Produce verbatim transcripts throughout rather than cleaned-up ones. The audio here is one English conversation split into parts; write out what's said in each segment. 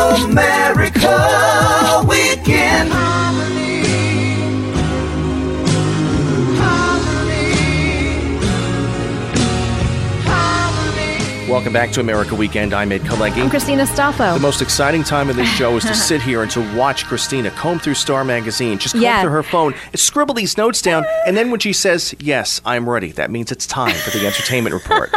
America Weekend. Welcome back to America Weekend. I'm Ed Kalecki. I'm Christina Staffo. The most exciting time of this show is to sit here and to watch Christina comb through Star Magazine, just comb Yeah. through her phone, scribble these notes down, and then when she says, yes, I'm ready, that means it's time for the entertainment report.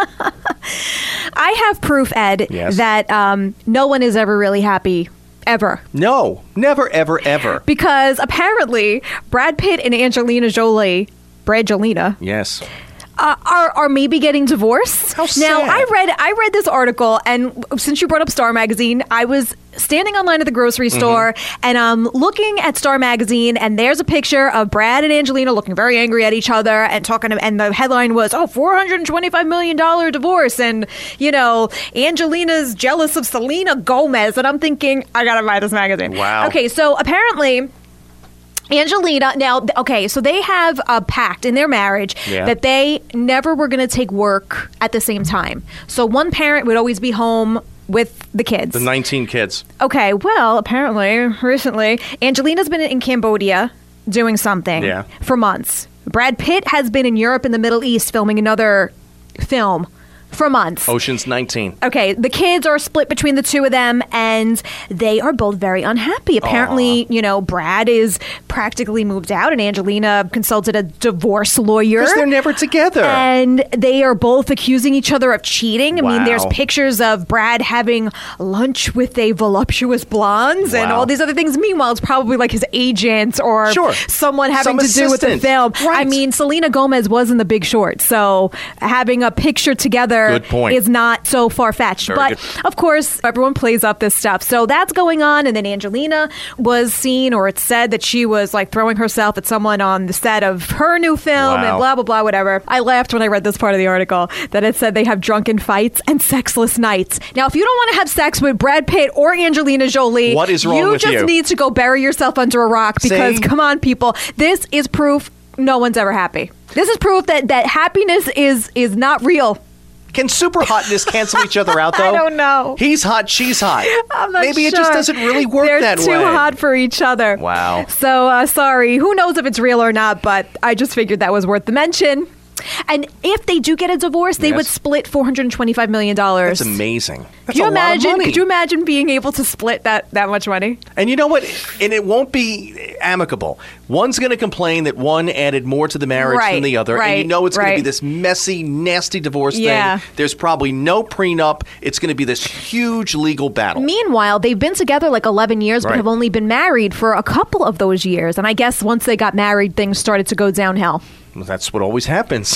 I have proof, Ed, Yes. that um, no one is ever really happy. Ever. No, never, ever, ever. Because apparently Brad Pitt and Angelina Jolie, Bradgelina, Yes. uh, are are maybe getting divorced. How Now, sad. I read I read this article, and since you brought up Star Magazine, I was standing online at the grocery store, and I'm looking at Star Magazine, and there's a picture of Brad and Angelina looking very angry at each other and talking, and the headline was, oh, four hundred twenty-five million dollars divorce, and, you know, Angelina's jealous of Selena Gomez, and I'm thinking, I gotta buy this magazine. Wow. Okay, so apparently Angelina, now, th- okay, so they have a pact in their marriage Yeah. that they never were going to take work at the same time. So one parent would always be home with the kids. The nineteen kids. Okay, well, apparently, recently, Angelina's been in Cambodia doing something Yeah. for months. Brad Pitt has been in Europe and the Middle East filming another film for months. Ocean's nineteen. Okay, the kids are split between the two of them, and they are both very unhappy. Apparently, you know, Brad is practically moved out, and Angelina consulted a divorce lawyer. Because they're never together. And they are both accusing each other of cheating. I mean, Wow. there's pictures of Brad having lunch with a voluptuous blonde and Wow. all these other things. Meanwhile, it's probably like his agent or Sure. someone having Some to do with the assistant. film. I Right. mean, Selena Gomez was in The Big Short, so having a picture together Good point. is not so far-fetched. Very But, good. of course, everyone plays up this stuff. So that's going on, and then Angelina was seen, or it's said that she was like throwing herself at someone on the set of her new film Wow. and blah, blah, blah, whatever. I laughed when I read this part of the article that it said they have drunken fights and sexless nights. Now, if you don't want to have sex with Brad Pitt or Angelina Jolie, What is wrong you with just you? need to go bury yourself under a rock because, See? come on, people, this is proof no one's ever happy. This is proof that, that happiness is is not real. Can super hotness cancel each other out, though? I don't know. He's hot, she's hot. I'm not Maybe it sure. just doesn't really work They're that too way. hot for each other. Wow. So, uh, sorry. Who knows if it's real or not, but I just figured that was worth the mention. And if they do get a divorce, they Yes. would split four hundred twenty-five million dollars. That's amazing. That's Could you a lot of imagine? money. Could you imagine being able to split that, that much money? And you know what? And it won't be amicable. One's going to complain that one added more to the marriage Right, than the other. And you right, know it's going to be right. this messy, nasty divorce Yeah. thing. There's probably no prenup. It's going to be this huge legal battle. Meanwhile, they've been together like eleven years, but Right. have only been married for a couple of those years. And I guess once they got married, things started to go downhill. Well, that's what always happens.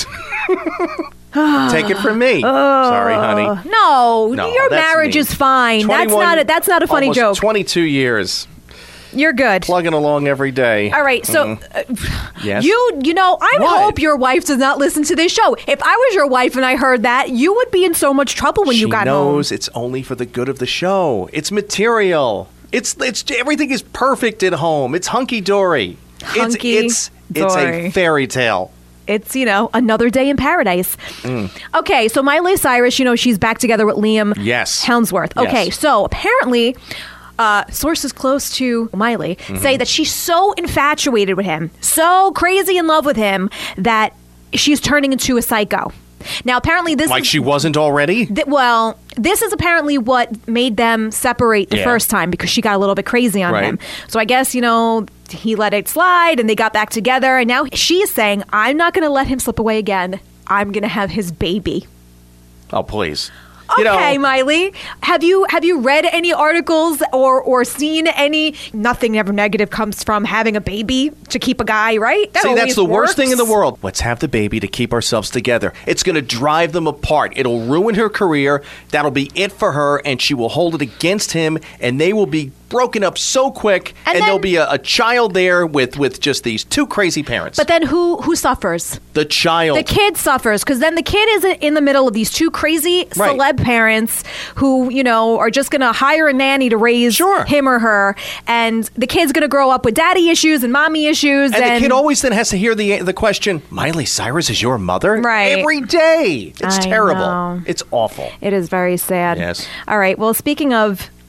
Take it from me. Sorry, honey. No, No, your that's marriage me. is fine. That's twenty-one not a, that's not a funny almost joke. twenty-two years. You're good. Plugging along every day. All right, so uh, Yes? you you know, I What? hope your wife does not listen to this show. If I was your wife and I heard that, you would be in so much trouble when she you got knows home. it's only for the good of the show. It's material. It's it's everything is perfect at home. It's hunky dory. Hunky It's it's it's a dory. fairy tale. It's, you know, another day in paradise. Mm. Okay, so Miley Cyrus, you know, she's back together with Liam Yes. Helmsworth. Yes. Okay, so apparently uh, sources close to Miley Mm-hmm. say that she's so infatuated with him, so crazy in love with him, that she's turning into a psycho. Now, apparently this Like is, she wasn't already? Th- well, this is apparently what made them separate the Yeah. first time, because she got a little bit crazy on Right. him. So I guess, you know, he let it slide and they got back together. And now she is saying, I'm not going to let him slip away again. I'm going to have his baby. Oh, please. Okay, You know, Miley. Have you have you read any articles or or seen any? Nothing ever negative comes from having a baby to keep a guy, right? That see, that's always the worst thing in the works. world. Let's have the baby to keep ourselves together. It's going to drive them apart. It'll ruin her career. That'll be it for her, and she will hold it against him, and they will be broken up so quick, And and, then- there'll be a, a child there with, with just these two crazy parents. But then who who suffers? the child. The kid suffers because then the kid is in the middle of these two crazy Right. celeb parents who, you know, are just going to hire a nanny to raise Sure. him or her. And the kid's going to grow up with daddy issues and mommy issues. And, And, the kid always then has to hear the the question, Miley Cyrus is your mother? Right. Every day. It's I terrible. know. It's awful. It is very sad. Yes. All right. Well, speaking of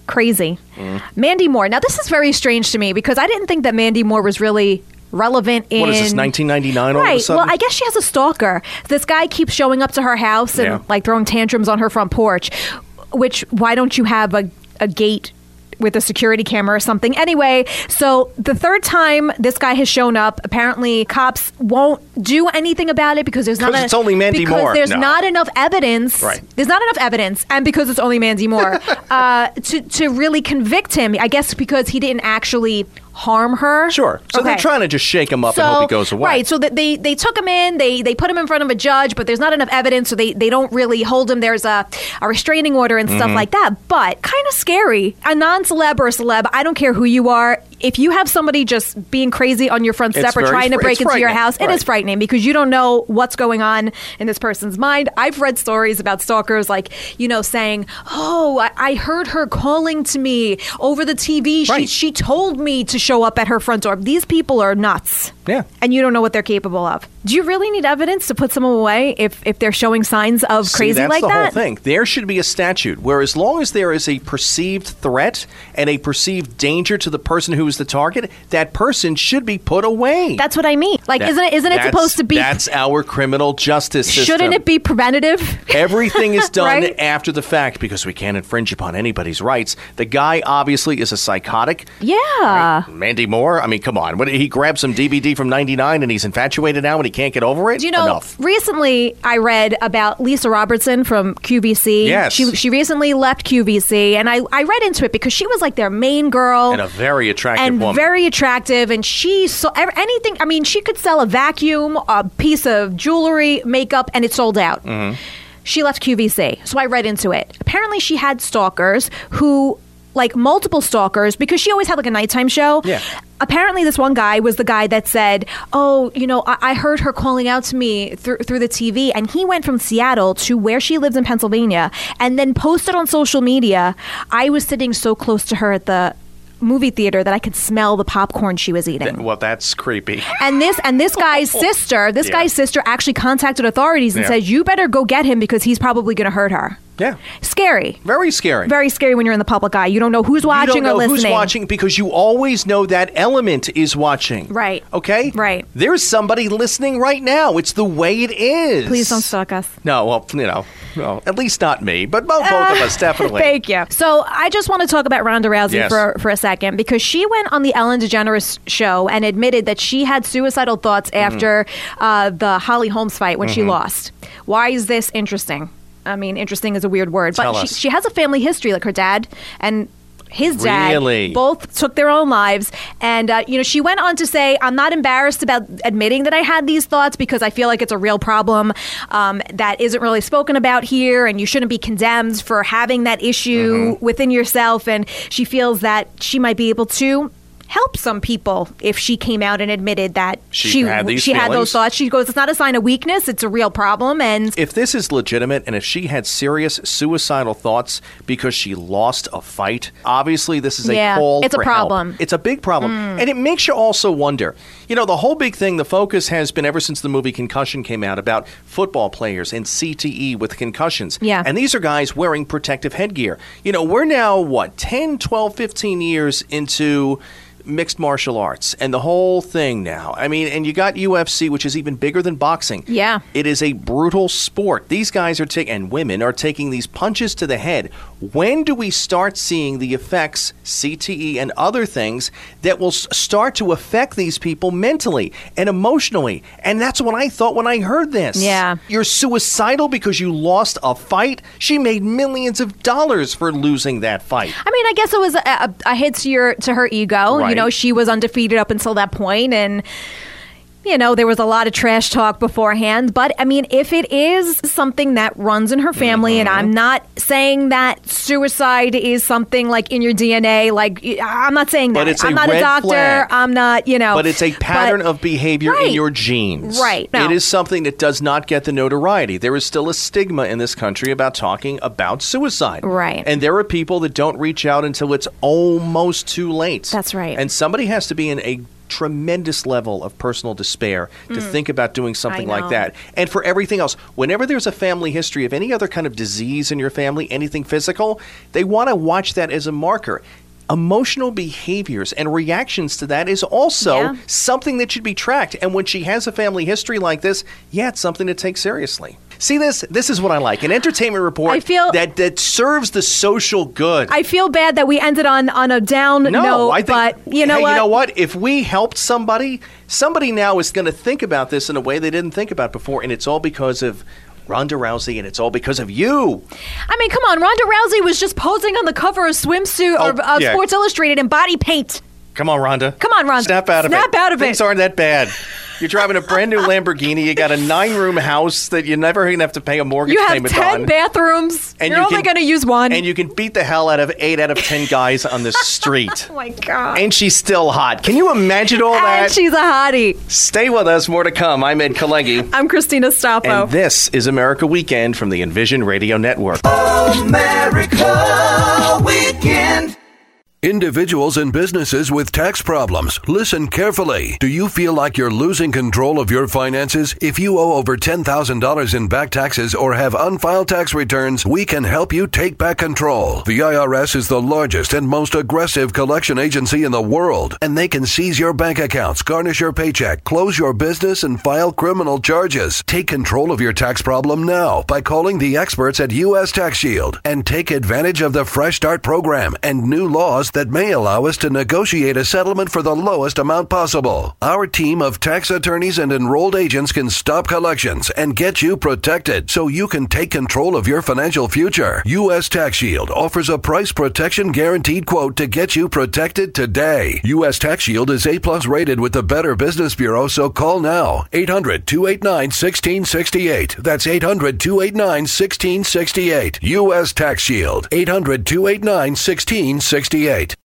Crazy. Mm. Mandy Moore. Now, this is very strange to me because I didn't think that Mandy Moore was really relevant in... What is this, nineteen ninety-nine all right. of a sudden? Well, I guess she has a stalker. This guy keeps showing up to her house and Yeah. like throwing tantrums on her front porch, which why don't you have a, a gate with a security camera or something? Anyway, so the third time this guy has shown up, apparently cops won't do anything about it because there's not... 'Cause it's only Mandy because Moore. there's No. not enough evidence. Right. There's not enough evidence, and because it's only Mandy Moore, uh, to, to really convict him. I guess because he didn't actually harm her. Sure. So Okay. they're trying to just shake him up and hope he goes away. Right. So that they, they took him in, they they put him in front of a judge, but there's not enough evidence, so they, they don't really hold him. There's a, a restraining order and Mm-hmm. stuff like that. But kind of scary. A non-celeb or a celeb, I don't care who you are. If you have somebody just being crazy on your front It's step or very trying to fr- break it's into your frightening. house, it Right. is frightening because you don't know what's going on in this person's mind. I've read stories about stalkers like, you know, saying, oh, I, I heard her calling to me over the T V. She, Right. she told me to show up at her front door. These people are nuts. Yeah. And you don't know what they're capable of. Do you really need evidence to put someone away if, if they're showing signs of See, crazy that's like the that? whole thing. There should be a statute where as long as there is a perceived threat and a perceived danger to the person who is the target, that person should be put away. That's what I mean. Like, That- isn't it, isn't it that's- supposed to be... That's our criminal justice system. Shouldn't it be preventative? Everything is done Right? after the fact because we can't infringe upon anybody's rights. The guy obviously is a psychotic. Yeah. Mandy Moore, I mean, come on. What, he grabbed some D V D from ninety-nine and he's infatuated now and he can't get over it? Do you know, Enough. recently I read about Lisa Robertson from Q V C. Yes. She, she recently left Q V C, and I, I read into it because she was like their main girl. And a very attractive and woman. very attractive, and she so ev- anything. I mean, she could sell a vacuum, a piece of jewelry, makeup, and it sold out. Mm-hmm. She left Q V C, so I read into it. Apparently, she had stalkers who, like multiple stalkers, because she always had like a nighttime show. Yeah. Apparently, this one guy was the guy that said, "Oh, you know, I, I heard her calling out to me through through the T V," and he went from Seattle to where she lives in Pennsylvania, and then posted on social media, "I was sitting so close to her at the movie theater that I could smell the popcorn she was eating." Well, that's creepy. And this and this guy's sister, this Yeah. guy's sister actually contacted authorities and Yeah. said, "You better go get him because he's probably going to hurt her." Yeah. Scary. Very scary. Very scary when you're in the public eye. You don't know who's watching you don't know or listening. who's watching because you always know that element is watching. Right. Okay? Right. There's somebody listening right now. It's the way it is. Please don't stalk us. No, well, you know, well, at least not me, but both, both of us, definitely. Thank you. So I just want to talk about Ronda Rousey Yes. for, for a second because she went on the Ellen DeGeneres show and admitted that she had suicidal thoughts Mm-hmm. after uh, the Holly Holmes fight when she lost. Why is this interesting? I mean, interesting is a weird word, Tell but she, us. she has a family history. Like her dad and his dad Really? both took their own lives. And, uh, you know, she went on to say, "I'm not embarrassed about admitting that I had these thoughts because I feel like it's a real problem um, that isn't really spoken about here. And you shouldn't be condemned for having that issue Mm-hmm. within yourself." And she feels that she might be able to help some people if she came out and admitted that She she had these she had feelings? those thoughts. She goes, "It's not a sign of weakness. It's a real problem." And If this is legitimate and if she had serious suicidal thoughts because she lost a fight, obviously this is a Yeah, call it's a for help. problem. It's a big problem. And it makes you also wonder. You know, the whole big thing, the focus has been ever since the movie Concussion came out about football players and C T E with concussions. Yeah. And these are guys wearing protective headgear. You know, we're now, what, ten, twelve, fifteen years into mixed martial arts and the whole thing now. I mean, and you got U F C, which is even bigger than boxing. Yeah. It is a brutal sport. These guys are taking, and women are taking these punches to the head. When do we start seeing the effects, C T E and other things, that will s- start to affect these people mentally and emotionally? And that's what I thought when I heard this. Yeah. You're suicidal because you lost a fight? She made millions of dollars for losing that fight. I mean, I guess it was a, a, a hit to your to her ego. Right. You know, she was undefeated up until that point, and you know, there was a lot of trash talk beforehand. But I mean, if it is something that runs in her family, Mm-hmm. and I'm not saying that suicide is something like in your D N A, like I'm not saying that. But it's I'm a not red a doctor. flag. I'm not, you know. But it's a pattern but- of behavior Right. in your genes. Right. No. It is something that does not get the notoriety. There is still a stigma in this country about talking about suicide. Right. And there are people that don't reach out until it's almost too late. That's right. And somebody has to be in a tremendous level of personal despair to mm. think about doing something like that. And for everything else, whenever there's a family history of any other kind of disease in your family, anything physical, they want to watch that as a marker. Emotional behaviors and reactions to that is also yeah. something that should be tracked. And when she has a family history like this, yeah, it's something to take seriously. See this? This is what I like. An entertainment report I feel, that, that serves the social good. I feel bad that we ended on, on a down no, note, I think, but you know hey, what? you know what? If we helped somebody, somebody now is going to think about this in a way they didn't think about before, and it's all because of Ronda Rousey, and it's all because of you. I mean, come on. Ronda Rousey was just posing on the cover of Swimsuit oh, or uh, yeah. Sports Illustrated in body paint. Come on, Ronda. Come on, Ronda. Snap out of Snap it. Snap out of Things it. aren't that bad. You're driving a brand new Lamborghini. You got a nine-room house that you're never going to have to pay a mortgage you have payment ten on. bathrooms. And You're you only can- going to use one. And you can beat the hell out of eight out of ten guys on the street. Oh, my God. And she's still hot. Can you imagine all that? And she's a hottie. Stay with us. More to come. I'm Ed Kalegi. I'm Christina Stafo. And this is America Weekend from the Envision Radio Network. America Weekend. Individuals and businesses with tax problems, listen carefully. Do you feel like you're losing control of your finances? If you owe over ten thousand dollars in back taxes or have unfiled tax returns, we can help you take back control. The I R S is the largest and most aggressive collection agency in the world, and they can seize your bank accounts, garnish your paycheck, close your business, and file criminal charges. Take control of your tax problem now by calling the experts at U S Tax Shield and take advantage of the Fresh Start program and new laws that may allow us to negotiate a settlement for the lowest amount possible. Our team of tax attorneys and enrolled agents can stop collections and get you protected so you can take control of your financial future. U S Tax Shield offers a price protection guaranteed quote to get you protected today. U S Tax Shield is A plus rated with the Better Business Bureau, so call now. eight hundred, two eight nine, one six six eight. That's eight hundred, two eight nine, one six six eight. U S Tax Shield. eight hundred, two eight nine, one six six eight.